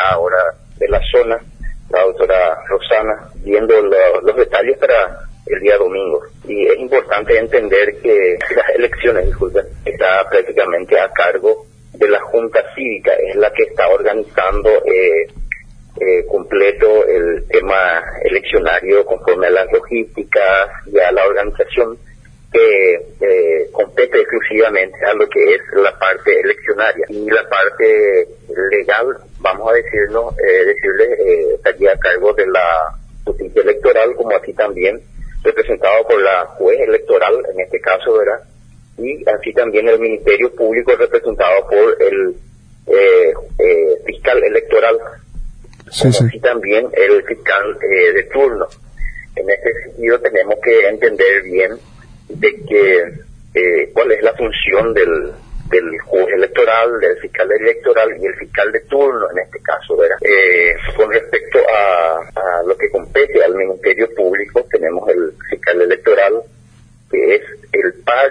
ahora de la zona, la doctora Rosana, viendo los detalles para el día domingo. Y es importante entender que las elecciones, disculpen, está prácticamente a cargo de la Junta Cívica, es la que está organizando completo el tema eleccionario conforme a las logísticas y a la organización que compete exclusivamente a lo que es la parte eleccionaria. Y la parte legal, vamos a decirle, estaría a cargo de la justicia electoral, como así también representado por la juez electoral, en este caso, ¿verdad? Y así también el Ministerio Público representado por el fiscal electoral, sí, sí. Así también el fiscal de turno. En este sentido tenemos que entender bien de que cuál es la función del juez electoral, del fiscal electoral y el fiscal de turno en este caso, ¿verdad? Con respecto a lo que compete al Ministerio Público, tenemos el fiscal electoral, que es el par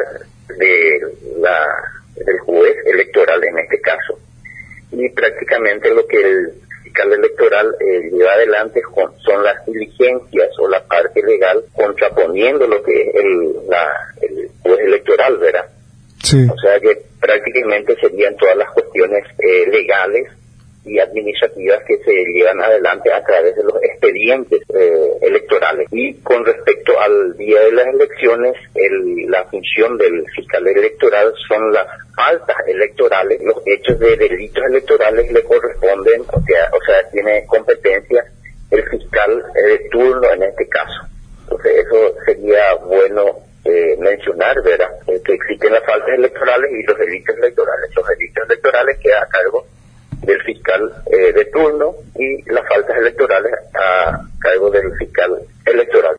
del juez electoral en este caso. Y prácticamente lo que el fiscal electoral lleva adelante son las diligencias o la parte legal contraponiendo lo que es el juez electoral, ¿verdad? Sí. O sea que prácticamente serían todas las cuestiones legales y administrativas que se llevan adelante a través de los expedientes electorales. Y con respecto al día de las elecciones, la función del fiscal electoral son las faltas electorales. Los hechos de delitos electorales le corresponden, o sea, tiene competencia el fiscal de turno en este caso. Entonces eso sería bueno mencionar, ¿verdad? Que existen las faltas electorales y los delitos electorales. Los delitos electorales quedan a cargo del fiscal de turno y las faltas electorales a cargo del fiscal electoral.